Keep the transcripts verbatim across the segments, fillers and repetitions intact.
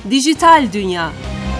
Dijital Dünya.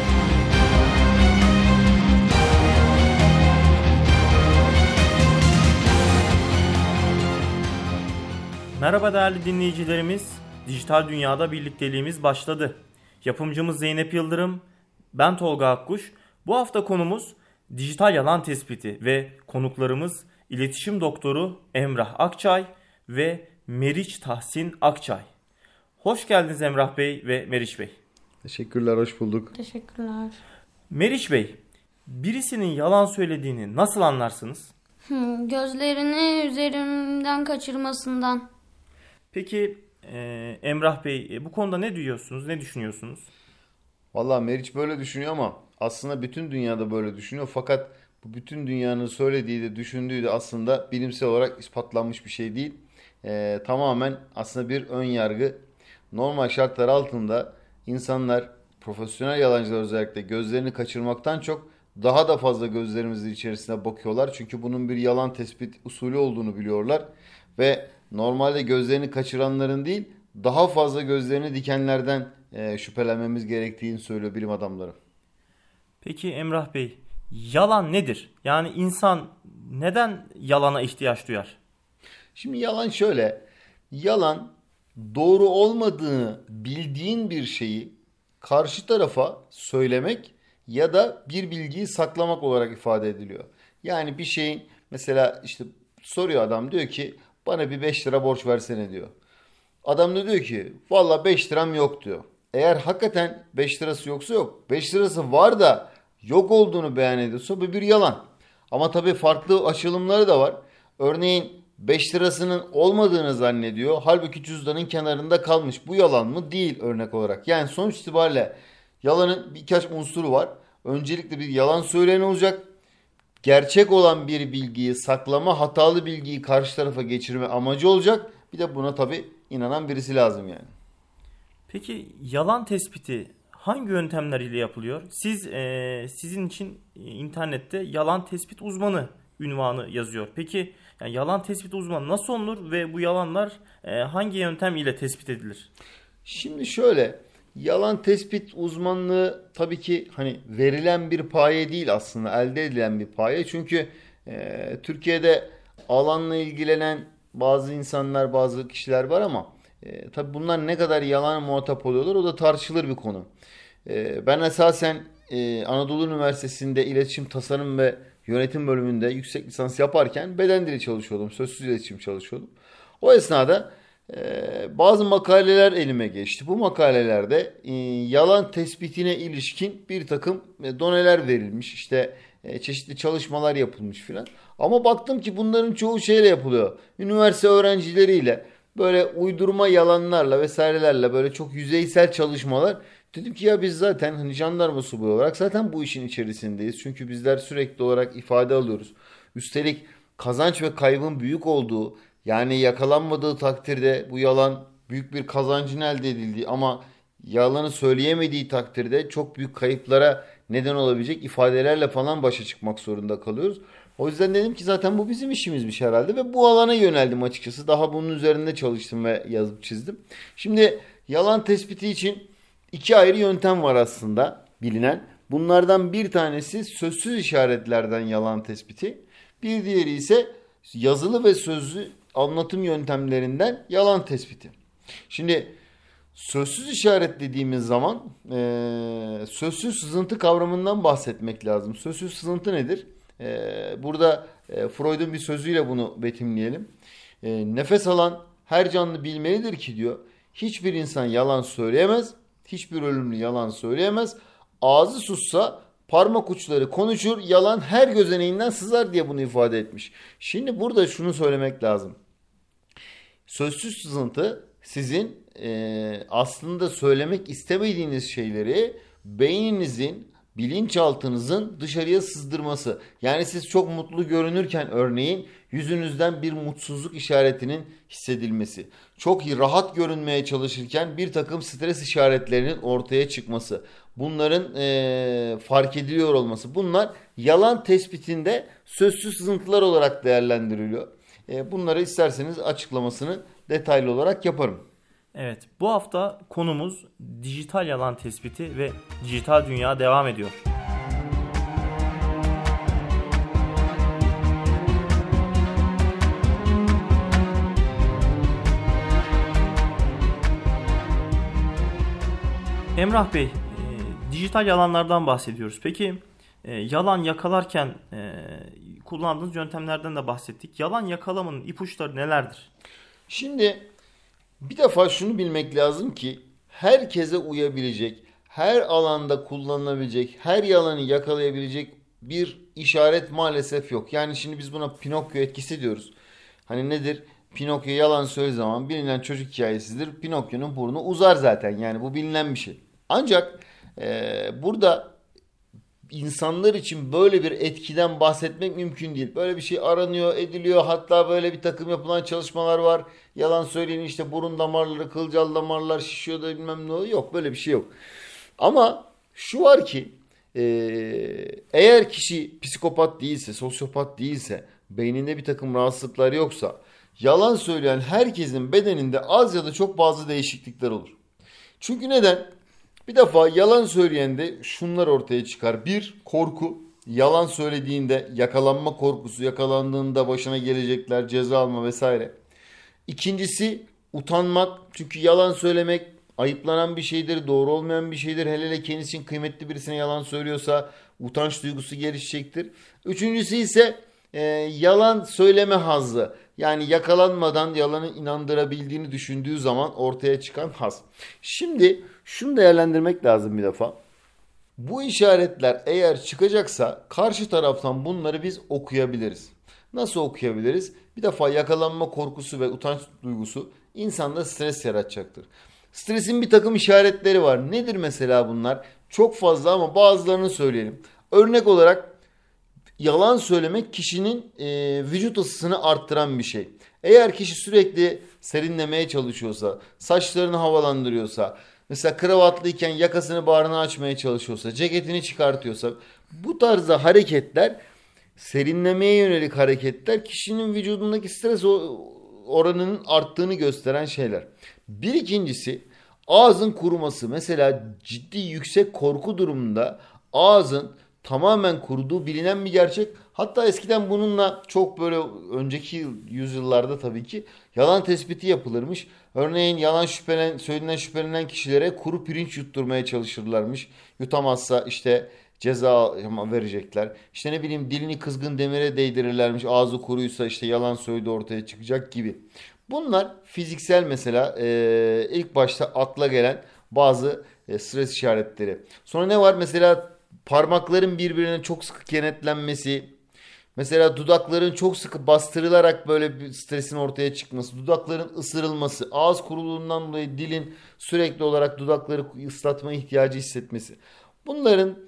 Merhaba değerli dinleyicilerimiz. Dijital Dünya'da birlikteliğimiz başladı. Yapımcımız Zeynep Yıldırım, ben Tolga Akkuş. Bu hafta konumuz dijital yalan tespiti ve konuklarımız iletişim doktoru Emrah Akçay ve Meriç Tahsin Akçay. Hoş geldiniz Emrah Bey ve Meriç Bey. Teşekkürler, hoş bulduk. Teşekkürler. Meriç Bey, birisinin yalan söylediğini nasıl anlarsınız? Hmm, gözlerini üzerimden kaçırmasından. Peki e, Emrah Bey, e, bu konuda ne diyorsunuz, ne düşünüyorsunuz? Vallahi Meriç böyle düşünüyor ama aslında bütün dünyada böyle düşünüyor. Fakat bu bütün dünyanın söylediği de düşündüğü de aslında bilimsel olarak ispatlanmış bir şey değil. Ee, tamamen aslında bir ön yargı. Normal şartlar altında insanlar, profesyonel yalancılar özellikle gözlerini kaçırmaktan çok daha da fazla gözlerimizin içerisine bakıyorlar. Çünkü bunun bir yalan tespit usulü olduğunu biliyorlar. Ve normalde gözlerini kaçıranların değil, daha fazla gözlerini dikenlerden e, şüphelenmemiz gerektiğini söylüyor bilim adamları. Peki Emrah Bey, yalan nedir? Yani insan neden yalana ihtiyaç duyar? Şimdi yalan şöyle, yalan doğru olmadığını bildiğin bir şeyi karşı tarafa söylemek ya da bir bilgiyi saklamak olarak ifade ediliyor. Yani bir şeyin mesela işte soruyor adam, diyor ki bana bir beş lira borç versene diyor. Adam da diyor ki valla beş liram yok diyor. Eğer hakikaten beş lirası yoksa yok. beş lirası var da yok olduğunu beyan ediyorsa bu bir yalan. Ama tabii farklı açılımları da var. Örneğin beş lirasının olmadığını zannediyor. Halbuki cüzdanın kenarında kalmış. Bu yalan mı? Değil örnek olarak. Yani sonuç itibariyle yalanın birkaç unsuru var. Öncelikle bir yalan söyleyen olacak. Gerçek olan bir bilgiyi saklama, hatalı bilgiyi karşı tarafa geçirme amacı olacak. Bir de buna tabii inanan birisi lazım yani. Peki yalan tespiti hangi yöntemler ile yapılıyor? Siz e, sizin için internette yalan tespit uzmanı ünvanı yazıyor. Peki yani yalan tespit uzmanı nasıl olunur ve bu yalanlar e, hangi yöntem ile tespit edilir? Şimdi şöyle, yalan tespit uzmanlığı tabii ki hani verilen bir paye değil, aslında elde edilen bir paye. Çünkü e, Türkiye'de alanla ilgilenen bazı insanlar, bazı kişiler var ama e, tabii bunlar ne kadar yalan muhatap oluyorlar o da tartışılır bir konu. E, ben esasen e, Anadolu Üniversitesi'nde iletişim tasarım ve yönetim bölümünde yüksek lisans yaparken beden dili çalışıyordum, sözsüz iletişim çalışıyordum. O esnada Ee, bazı makaleler elime geçti. Bu makalelerde e, yalan tespitine ilişkin bir takım e, doneler verilmiş. İşte e, çeşitli çalışmalar yapılmış filan. Ama baktım ki bunların çoğu şeyle yapılıyor. Üniversite öğrencileriyle böyle uydurma yalanlarla vesairelerle böyle çok yüzeysel çalışmalar. Dedim ki ya biz zaten hani jandarma subayı olarak zaten bu işin içerisindeyiz. Çünkü bizler sürekli olarak ifade alıyoruz. Üstelik kazanç ve kaybın büyük olduğu, yani yakalanmadığı takdirde bu yalan büyük bir kazancın elde edildiği ama yalanı söyleyemediği takdirde çok büyük kayıplara neden olabilecek ifadelerle falan başa çıkmak zorunda kalıyoruz. O yüzden dedim ki zaten bu bizim işimizmiş herhalde ve bu alana yöneldim açıkçası. Daha bunun üzerinde çalıştım ve yazıp çizdim. Şimdi yalan tespiti için iki ayrı yöntem var aslında bilinen. Bunlardan bir tanesi sözsüz işaretlerden yalan tespiti. Bir diğeri ise yazılı ve sözlü anlatım yöntemlerinden yalan tespiti. Şimdi sözsüz işaret dediğimiz zaman e, sözsüz sızıntı kavramından bahsetmek lazım. Sözsüz sızıntı nedir? E, burada e, Freud'un bir sözüyle bunu betimleyelim. E, nefes alan her canlı bilmelidir ki diyor, hiçbir insan yalan söyleyemez, hiçbir ölümlü yalan söyleyemez. Ağzı sussa parmak uçları konuşur, yalan her gözeneğinden sızar diye bunu ifade etmiş. Şimdi burada şunu söylemek lazım. Sözsüz sızıntı sizin e, aslında söylemek istemediğiniz şeyleri beyninizin, bilinçaltınızın dışarıya sızdırması. Yani siz çok mutlu görünürken örneğin yüzünüzden bir mutsuzluk işaretinin hissedilmesi. Çok rahat görünmeye çalışırken bir takım stres işaretlerinin ortaya çıkması. Bunların e, fark ediliyor olması. Bunlar yalan tespitinde sözsüz sızıntılar olarak değerlendiriliyor. E, bunları isterseniz açıklamasını detaylı olarak yaparım. Evet, bu hafta konumuz dijital yalan tespiti ve dijital dünya devam ediyor. Emrah Bey, e, dijital yalanlardan bahsediyoruz. Peki e, yalan yakalarken e, kullandığınız yöntemlerden de bahsettik. Yalan yakalamanın ipuçları nelerdir? Şimdi bir defa şunu bilmek lazım ki herkese uyabilecek, her alanda kullanılabilecek, her yalanı yakalayabilecek bir işaret maalesef yok. Yani şimdi biz buna Pinokyo etkisi diyoruz. Hani nedir? Pinokyo yalan söylediği zaman bilinen çocuk hikayesidir. Pinokyo'nun burnu uzar zaten. Yani bu bilinen bir şey. Ancak e, burada insanlar için böyle bir etkiden bahsetmek mümkün değil. Böyle bir şey aranıyor, ediliyor. Hatta böyle bir takım yapılan çalışmalar var. Yalan söyleyin işte burun damarları, kılcal damarlar şişiyor da bilmem ne oluyor. Yok, böyle bir şey yok. Ama şu var ki e, eğer kişi psikopat değilse, sosyopat değilse, beyninde bir takım rahatsızlıklar yoksa yalan söyleyen herkesin bedeninde az ya da çok bazı değişiklikler olur. Çünkü neden? Bir defa yalan söyleyende şunlar ortaya çıkar. Bir, korku. Yalan söylediğinde yakalanma korkusu, yakalandığında başına gelecekler, ceza alma vesaire. İkincisi, utanmak. Çünkü yalan söylemek ayıplanan bir şeydir, doğru olmayan bir şeydir. Hele hele kendisi için kıymetli birisine yalan söylüyorsa utanç duygusu gelişecektir. Üçüncüsü ise e, yalan söyleme hazzı. Yani yakalanmadan yalanı inandırabildiğini düşündüğü zaman ortaya çıkan haz. Şimdi şunu değerlendirmek lazım bir defa. Bu işaretler eğer çıkacaksa karşı taraftan bunları biz okuyabiliriz. Nasıl okuyabiliriz? Bir defa yakalanma korkusu ve utanç duygusu insanda stres yaratacaktır. Stresin bir takım işaretleri var. Nedir mesela bunlar? Çok fazla ama bazılarını söyleyelim. Örnek olarak yalan söylemek kişinin e, vücut ısısını arttıran bir şey. Eğer kişi sürekli serinlemeye çalışıyorsa, saçlarını havalandırıyorsa, mesela kravatlıyken yakasını bağrını açmaya çalışıyorsa, ceketini çıkartıyorsa, bu tarzda hareketler, serinlemeye yönelik hareketler kişinin vücudundaki stres oranının arttığını gösteren şeyler. Bir ikincisi ağzın kuruması. Mesela ciddi yüksek korku durumunda ağzın tamamen kuruduğu bilinen bir gerçek. Hatta eskiden bununla çok böyle önceki yüzyıllarda tabii ki yalan tespiti yapılırmış. Örneğin yalan şüphelen, söylenen şüphelenen kişilere kuru pirinç yutturmaya çalışırlarmış. Yutamazsa işte ceza verecekler. İşte ne bileyim dilini kızgın demire değdirirlermiş. Ağzı kuruysa işte yalan söylediği ortaya çıkacak gibi. Bunlar fiziksel mesela e, ilk başta akla gelen bazı e, stres işaretleri. Sonra ne var? Mesela parmakların birbirine çok sıkı kenetlenmesi, mesela dudakların çok sıkı bastırılarak böyle bir stresin ortaya çıkması, dudakların ısırılması, ağız kuruluğundan dolayı dilin sürekli olarak dudakları ıslatma ihtiyacı hissetmesi. Bunların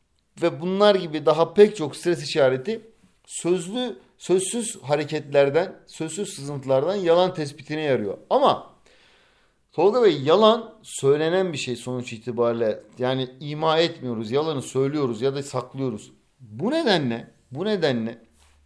ve bunlar gibi daha pek çok stres işareti sözlü, sözsüz hareketlerden, sözsüz sızıntılardan yalan tespitine yarıyor. Ama Tolga Bey, yalan söylenen bir şey sonuç itibariyle. Yani ima etmiyoruz, yalanı söylüyoruz ya da saklıyoruz. Bu nedenle, bu nedenle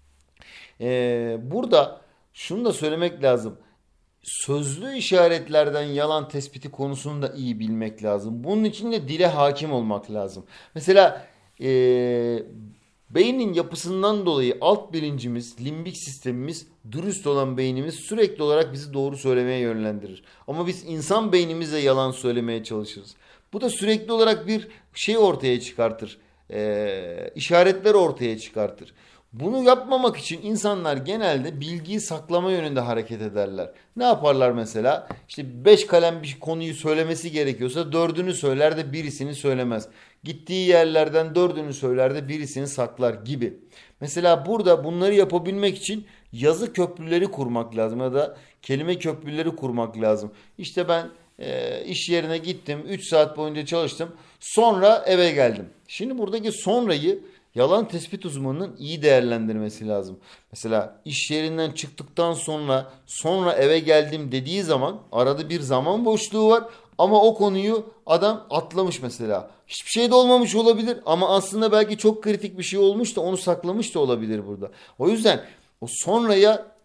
ee, burada şunu da söylemek lazım. Sözlü işaretlerden yalan tespiti konusunu da iyi bilmek lazım. Bunun için de dile hakim olmak lazım. Mesela ee, beynin yapısından dolayı alt bilincimiz, limbik sistemimiz, dürüst olan beynimiz sürekli olarak bizi doğru söylemeye yönlendirir. Ama biz insan beynimizle yalan söylemeye çalışırız. Bu da sürekli olarak bir şey ortaya çıkartır. Ee, işaretler ortaya çıkartır. Bunu yapmamak için insanlar genelde bilgiyi saklama yönünde hareket ederler. Ne yaparlar mesela? İşte beş kalem bir konuyu söylemesi gerekiyorsa dördünü söyler de birisini söylemez. Gittiği yerlerden dördünü söyler de birisini saklar gibi. Mesela burada bunları yapabilmek için yazı köprüleri kurmak lazım ya da kelime köprüleri kurmak lazım. İşte ben e, iş yerine gittim, üç saat boyunca çalıştım, sonra eve geldim. Şimdi buradaki sonrayı yalan tespit uzmanının iyi değerlendirmesi lazım. Mesela iş yerinden çıktıktan sonra sonra eve geldim dediği zaman arada bir zaman boşluğu var. Ama o konuyu adam atlamış mesela. Hiçbir şey de olmamış olabilir ama aslında belki çok kritik bir şey olmuş da onu saklamış da olabilir burada. O yüzden o sonraya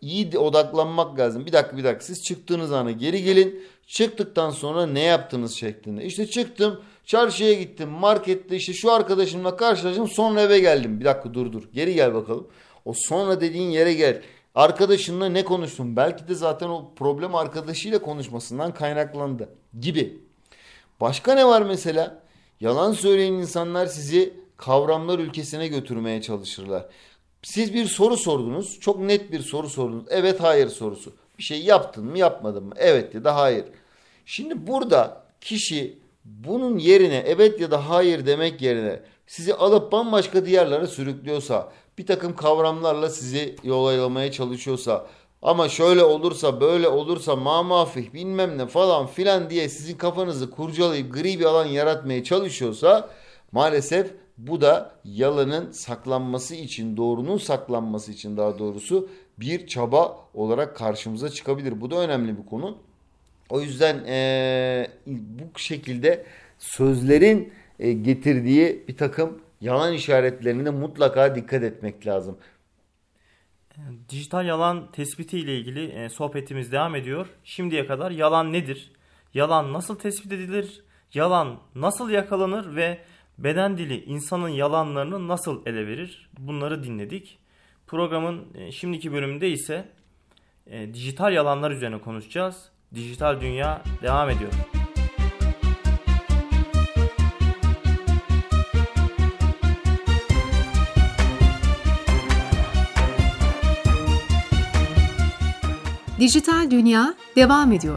iyi de odaklanmak lazım. Bir dakika bir dakika siz çıktığınız ana geri gelin. Çıktıktan sonra ne yaptınız şeklinde. İşte çıktım, çarşıya gittim, markette işte şu arkadaşımla karşılaştım, sonra eve geldim. Bir dakika dur dur geri gel bakalım. O sonra dediğin yere gel. Arkadaşınla ne konuştun? Belki de zaten o problem arkadaşıyla konuşmasından kaynaklandı gibi. Başka ne var mesela? Yalan söyleyen insanlar sizi kavramlar ülkesine götürmeye çalışırlar. Siz bir soru sordunuz. Çok net bir soru sordunuz. Evet hayır sorusu. Bir şey yaptın mı yapmadın mı? Evet ya da hayır. Şimdi burada kişi bunun yerine evet ya da hayır demek yerine sizi alıp bambaşka diyarlara sürüklüyorsa, bir takım kavramlarla sizi yolalamaya çalışıyorsa, ama şöyle olursa böyle olursa mamafih bilmem ne falan filan diye sizin kafanızı kurcalayıp gri bir alan yaratmaya çalışıyorsa, maalesef bu da yalanın saklanması için, doğrunun saklanması için daha doğrusu bir çaba olarak karşımıza çıkabilir. Bu da önemli bir konu. O yüzden ee, bu şekilde sözlerin e, getirdiği bir takım yalan işaretlerine mutlaka dikkat etmek lazım. Dijital yalan tespiti ile ilgili e, sohbetimiz devam ediyor. Şimdiye kadar yalan nedir? Yalan nasıl tespit edilir? Yalan nasıl yakalanır ve beden dili insanın yalanlarını nasıl ele verir? Bunları dinledik. Programın e, şimdiki bölümünde ise e, dijital yalanlar üzerine konuşacağız. Dijital dünya devam ediyor. Dijital dünya devam ediyor.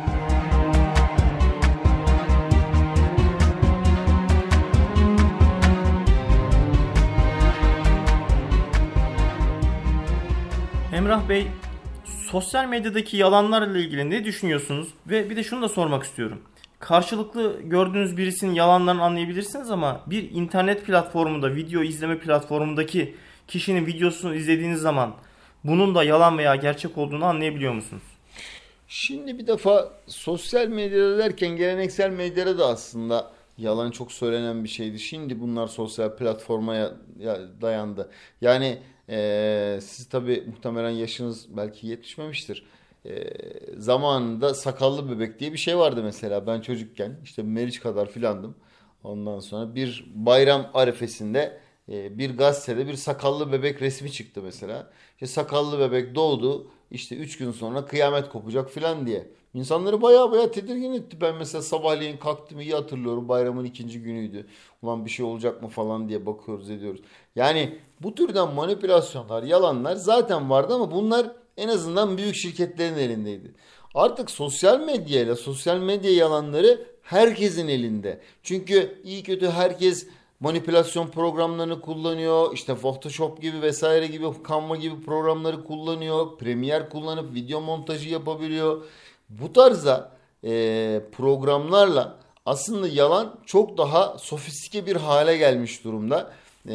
Emrah Bey, sosyal medyadaki yalanlarla ilgili ne düşünüyorsunuz? Ve bir de şunu da sormak istiyorum. Karşılıklı gördüğünüz birisinin yalanlarını anlayabilirsiniz ama bir internet platformunda, video izleme platformundaki kişinin videosunu izlediğiniz zaman bunun da yalan veya gerçek olduğunu anlayabiliyor musunuz? Şimdi bir defa sosyal medyada derken geleneksel medyada da aslında yalan çok söylenen bir şeydi. Şimdi bunlar sosyal platforma dayandı. Yani Ee, siz tabii muhtemelen yaşınız belki yetişmemiştir. Ee, zamanında sakallı bebek diye bir şey vardı mesela. Ben çocukken işte Meriç kadar filandım. Ondan sonra bir bayram arifesinde e, bir gazetede bir sakallı bebek resmi çıktı mesela. İşte sakallı bebek doğdu. İşte üç gün sonra kıyamet kopacak filan diye. İnsanları baya baya tedirgin etti. Ben mesela sabahleyin kalktım, iyi hatırlıyorum. Bayramın ikinci günüydü. Ulan bir şey olacak mı falan diye bakıyoruz ediyoruz. Yani bu türden manipülasyonlar, yalanlar zaten vardı ama bunlar en azından büyük şirketlerin elindeydi. Artık sosyal medyayla sosyal medya yalanları herkesin elinde. Çünkü iyi kötü herkes manipülasyon programlarını kullanıyor. İşte Photoshop gibi vesaire gibi, Canva gibi programları kullanıyor. Premiere kullanıp video montajı yapabiliyor. Bu tarzda e, programlarla aslında yalan çok daha sofistike bir hale gelmiş durumda.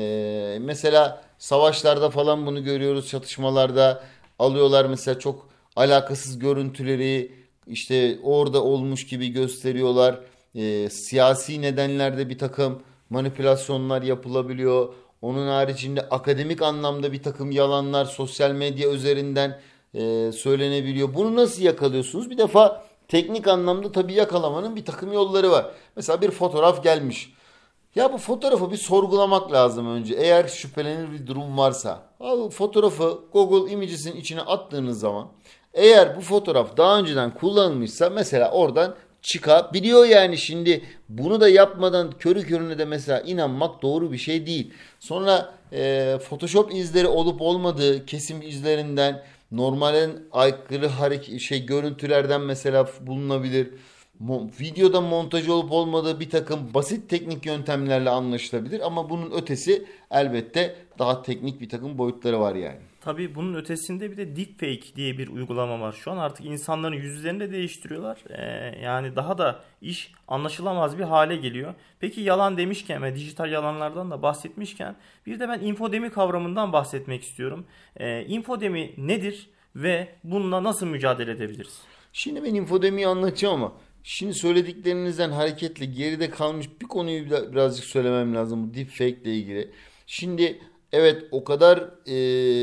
E, mesela savaşlarda falan bunu görüyoruz, çatışmalarda alıyorlar mesela çok alakasız görüntüleri, işte orada olmuş gibi gösteriyorlar. E, siyasi nedenlerde bir takım manipülasyonlar yapılabiliyor. Onun haricinde akademik anlamda bir takım yalanlar sosyal medya üzerinden e, söylenebiliyor. Bunu nasıl yakalıyorsunuz? Bir defa teknik anlamda tabii yakalamanın bir takım yolları var. Mesela bir fotoğraf gelmiş. Ya bu fotoğrafı bir sorgulamak lazım önce. Eğer şüphelenir bir durum varsa. Al fotoğrafı Google Images'in içine attığınız zaman, eğer bu fotoğraf daha önceden kullanılmışsa mesela oradan çıkabiliyor yani. Şimdi bunu da yapmadan körü körüne de mesela inanmak doğru bir şey değil. Sonra e, Photoshop izleri olup olmadığı kesim izlerinden, normalin aykırı hareket şey görüntülerden mesela bulunabilir. Mo- videoda montaj olup olmadığı bir takım basit teknik yöntemlerle anlaşılabilir ama bunun ötesi elbette daha teknik bir takım boyutları var yani. Tabii bunun ötesinde bir de deepfake diye bir uygulama var. Şu an artık insanların yüzlerini de değiştiriyorlar. Ee, yani daha da iş anlaşılamaz bir hale geliyor. Peki yalan demişken ve dijital yalanlardan da bahsetmişken bir de ben infodemi kavramından bahsetmek istiyorum. Ee, infodemi nedir ve bununla nasıl mücadele edebiliriz? Şimdi ben infodemiyi anlatacağım ama şimdi söylediklerinizden hareketle geride kalmış bir konuyu birazcık söylemem lazım bu deepfake ile ilgili. Şimdi evet o kadar e,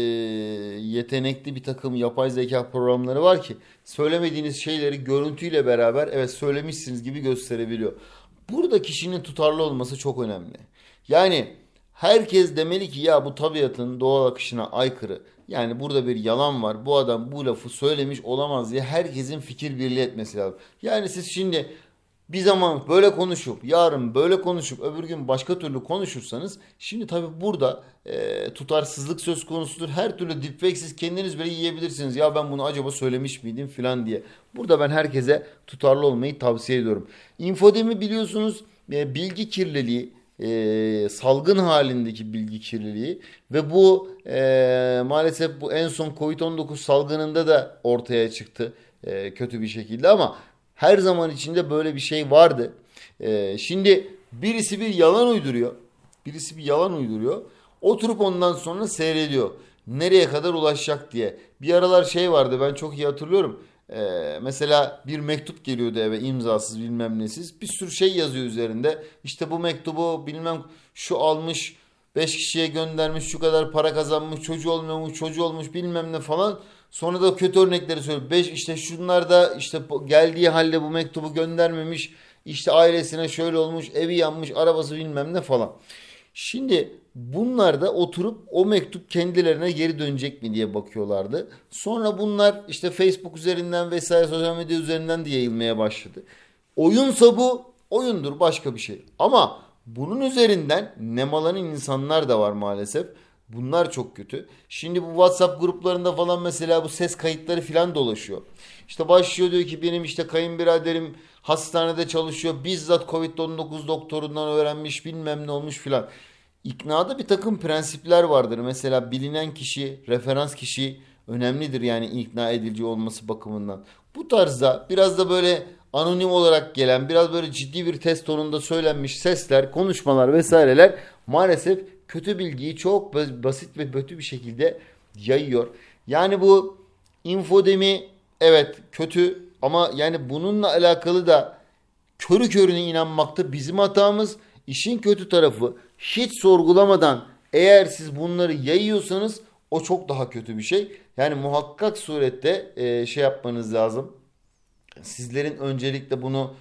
yetenekli bir takım yapay zeka programları var ki söylemediğiniz şeyleri görüntüyle beraber evet söylemişsiniz gibi gösterebiliyor. Burada kişinin tutarlı olması çok önemli. Yani herkes demeli ki ya bu tabiatın doğal akışına aykırı. Yani burada bir yalan var. Bu adam bu lafı söylemiş olamaz diye herkesin fikir birliği etmesi lazım. Yani siz şimdi bir zaman böyle konuşup yarın böyle konuşup öbür gün başka türlü konuşursanız şimdi tabii burada e, tutarsızlık söz konusudur. Her türlü deepfake siz kendiniz bile yiyebilirsiniz. Ya ben bunu acaba söylemiş miydim filan diye. Burada ben herkese tutarlı olmayı tavsiye ediyorum. İnfodemi biliyorsunuz e, bilgi kirliliği, e, salgın halindeki bilgi kirliliği ve bu e, maalesef bu en son kovid on dokuz salgınında da ortaya çıktı e, kötü bir şekilde ama her zaman içinde böyle bir şey vardı. Ee, şimdi birisi bir yalan uyduruyor. Birisi bir yalan uyduruyor. Oturup ondan sonra seyrediyor. Nereye kadar ulaşacak diye. Bir aralar şey vardı ben çok iyi hatırlıyorum. Ee, mesela bir mektup geliyordu eve imzasız bilmem nesiz. Bir sürü şey yazıyor üzerinde. İşte bu mektubu bilmem şu almış. Beş kişiye göndermiş şu kadar para kazanmış. Çocuğu olmuyormuş çocuğu olmuş bilmem ne falan. Sonra da kötü örnekleri söylüyor. Beş işte şunlar da işte geldiği halde bu mektubu göndermemiş. İşte ailesine şöyle olmuş, evi yanmış, arabası bilmem ne falan. Şimdi bunlar da oturup o mektup kendilerine geri dönecek mi diye bakıyorlardı. Sonra bunlar işte Facebook üzerinden vesaire sosyal medya üzerinden de yayılmaya başladı. Oyunsa bu, oyundur başka bir şey. Ama bunun üzerinden nemalanan insanlar da var maalesef. Bunlar çok kötü. Şimdi bu WhatsApp gruplarında falan mesela bu ses kayıtları falan dolaşıyor. İşte başlıyor diyor ki benim işte kayınbiraderim hastanede çalışıyor. Bizzat kovid on dokuz doktorundan öğrenmiş bilmem ne olmuş filan. İknada bir takım prensipler vardır. Mesela bilinen kişi, referans kişi önemlidir yani ikna edici olması bakımından. Bu tarzda biraz da böyle anonim olarak gelen, biraz böyle ciddi bir test tonunda söylenmiş sesler, konuşmalar vesaireler maalesef kötü bilgiyi çok basit ve kötü bir şekilde yayıyor. Yani bu infodemi evet kötü ama yani bununla alakalı da körü körüne inanmakta bizim hatamız. İşin kötü tarafı hiç sorgulamadan eğer siz bunları yayıyorsanız o çok daha kötü bir şey. Yani muhakkak surette e, şey yapmanız lazım. Sizlerin öncelikle bunu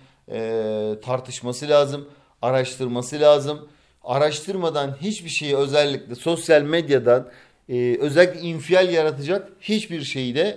e, tartışması lazım, araştırması lazım. Araştırmadan hiçbir şeyi özellikle sosyal medyadan e, özellikle infial yaratacak hiçbir şeyi de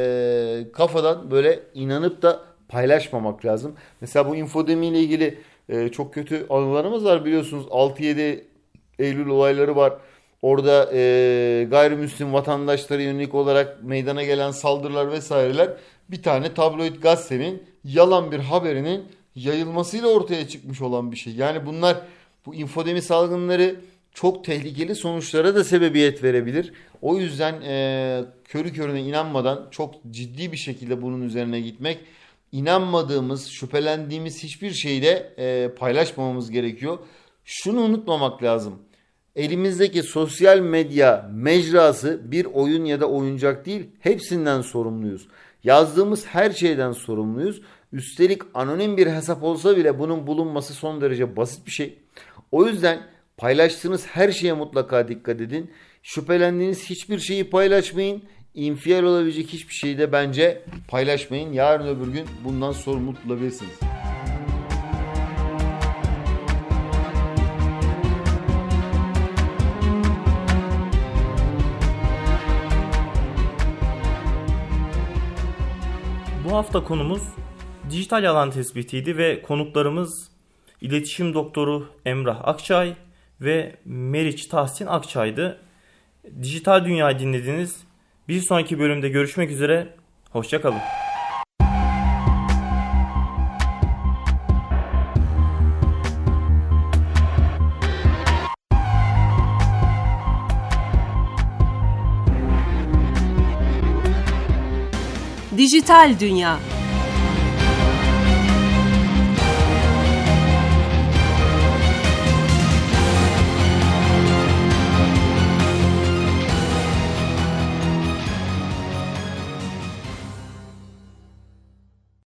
e, kafadan böyle inanıp da paylaşmamak lazım. Mesela bu infodemi ile ilgili e, çok kötü anılarımız var biliyorsunuz. altı yedi Eylül olayları var. Orada e, gayrimüslim vatandaşlara yönelik olarak meydana gelen saldırılar vesaireler bir tane tabloid gazetenin yalan bir haberinin yayılmasıyla ortaya çıkmış olan bir şey. Yani bunlar bu infodemi salgınları çok tehlikeli sonuçlara da sebebiyet verebilir. O yüzden e, körü körüne inanmadan çok ciddi bir şekilde bunun üzerine gitmek, inanmadığımız, şüphelendiğimiz hiçbir şeyi de e, paylaşmamamız gerekiyor. Şunu unutmamak lazım. Elimizdeki sosyal medya mecrası bir oyun ya da oyuncak değil, hepsinden sorumluyuz. Yazdığımız her şeyden sorumluyuz. Üstelik anonim bir hesap olsa bile bunun bulunması son derece basit bir şey. O yüzden paylaştığınız her şeye mutlaka dikkat edin. Şüphelendiğiniz hiçbir şeyi paylaşmayın. İnfial olabilecek hiçbir şeyi de bence paylaşmayın. Yarın öbür gün bundan sorumlu tutulabilirsiniz. Bu hafta konumuz dijital yalan tespitiydi ve konuklarımız İletişim Doktoru Emrah Akçay ve Meriç Tahsin Akçay'dı. Dijital Dünya'yı dinlediniz. Bir sonraki bölümde görüşmek üzere. Hoşça kalın. Dijital Dünya.